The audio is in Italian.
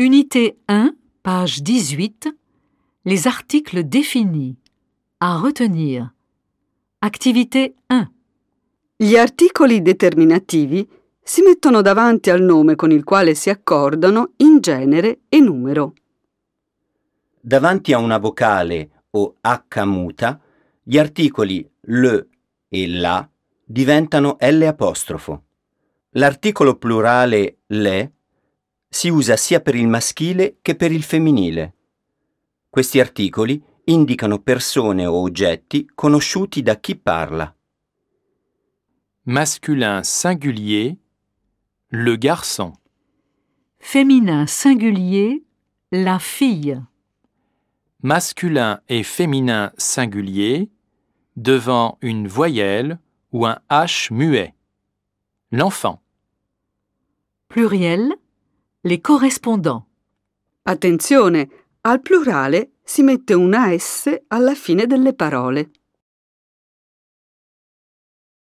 Unité 1, page 18. Les articles définis. À retenir. Activité 1. Gli articoli determinativi si mettono davanti al nome con il quale si accordano in genere e numero. Davanti a una vocale o H muta, gli articoli l e la diventano L'. L'articolo plurale le si usa sia per il maschile che per il femminile. Questi articoli indicano persone o oggetti conosciuti da chi parla. Masculin singulier, le garçon. Féminin singulier, la fille. Masculin et féminin singulier, devant une voyelle ou un H muet. L'enfant. Pluriel, les correspondants. Attenzione, al plurale si mette una S alla fine delle parole.